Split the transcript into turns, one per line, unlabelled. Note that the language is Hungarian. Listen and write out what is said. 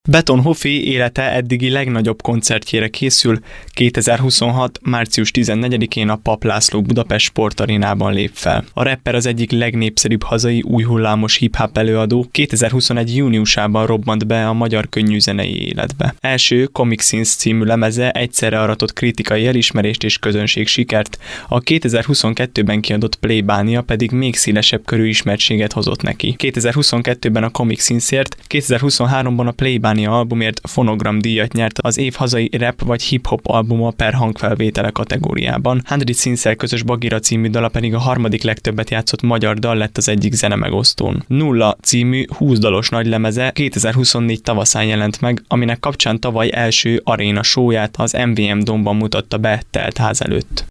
Beton Hofi élete eddigi legnagyobb koncertjére készül, 2026. március 14-én a Papp László Budapest Sportarénában lép fel. A rapper az egyik legnépszerűbb hazai új hullámos hip-hop előadó, 2021. júniusában robbant be a magyar könnyűzenei életbe. Első Comic Scenes című lemeze egyszerre aratott kritikai elismerést és közönség sikert, a 2022-ben kiadott Plébánia pedig még szélesebb körű ismertséget hozott neki. 2022-ben a Comic Scenesért, 2023-ban a Plébánia albumért Fonogram díjat nyert az év hazai rap vagy hip-hop albuma per hangfelvétele kategóriában. 100 Scenes-szel közös Bagira című dala pedig a harmadik legtöbbet játszott magyar dal lett az egyik zenemegosztón. Nulla című 20 dalos nagylemeze 2024 tavaszán jelent meg, aminek kapcsán tavaly első aréna showját az MVM Domban mutatta be teltház előtt.